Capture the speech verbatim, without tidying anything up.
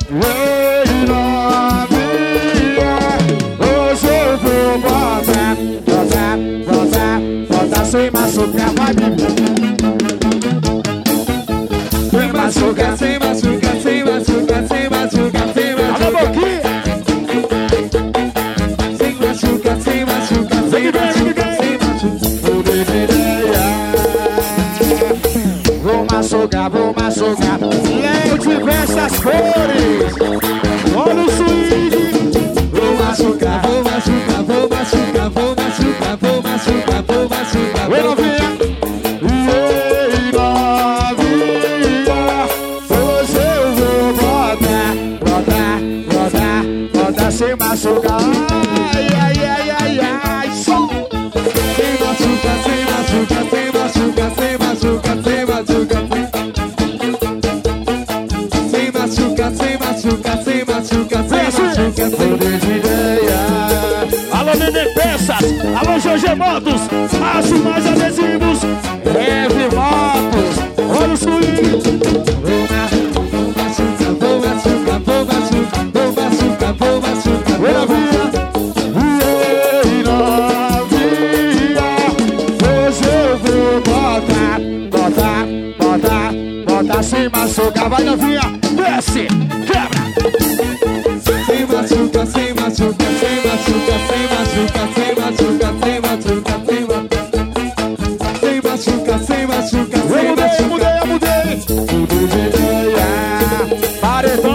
Ei, novinha, hoje eu vou botar, botar, botar, botar sem machucar, vai beber. Sem machucar, sem machucar, sem machucar, sem machucar, sem machucar. Alô, Boquinha! Sem machucar, sem machucar, sem machucar, sem machucar. Vou machucar, vou machucar. Léo diversas cores. Olha o swing. Vou machucar, vou machucar, vou machucar, vou machucar, vou machucar, vou machucar. Oi, novinha. Ei, novinha. Hoje eu vou botar, botar, botar, botar sem machucar. Ai, ai, ai, ai, ai. Som. Sem machucar, sem machucar, sem machucar, sem machucar, sem machucar. Sem machucar, sem machucar, sem machucar, sem machucar, sem ideia. Alô, Nenê Peças, alô, Jorge Motos, aço mais adesivos, Heavy Motos, olha o swing. Vou machucar, vou machucar, vou machucar, vou machucar, vou machucar, vou machucar. Ei, novinha, hoje eu vou botar, botar, botar, botar sem machucar, vai novinha, desce, quebra. Sem machucar, sem machucar, sem machucar, sem machucar, sem machucar, sem machucar, sem machucar, sem machucar, sem machucar, sem machucar. Eu mudei, eu mudei, eu mudei. Mudei de ideia. Paredão.